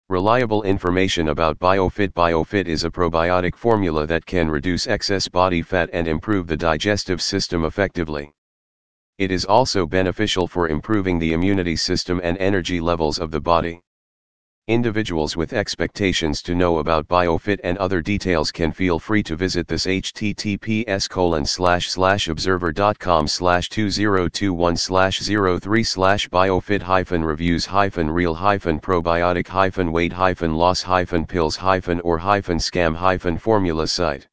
Reliable information about BioFit. BioFit is a probiotic formula that can reduce excess body fat and improve the digestive system effectively. It is also beneficial for improving the immunity system and energy levels of the body. Individuals with expectations to know about BioFit and other details can feel free to visit this https://observer.com/2021/03/biofit-reviews-real-probiotic-weight-loss-pills-or-scam-formula site.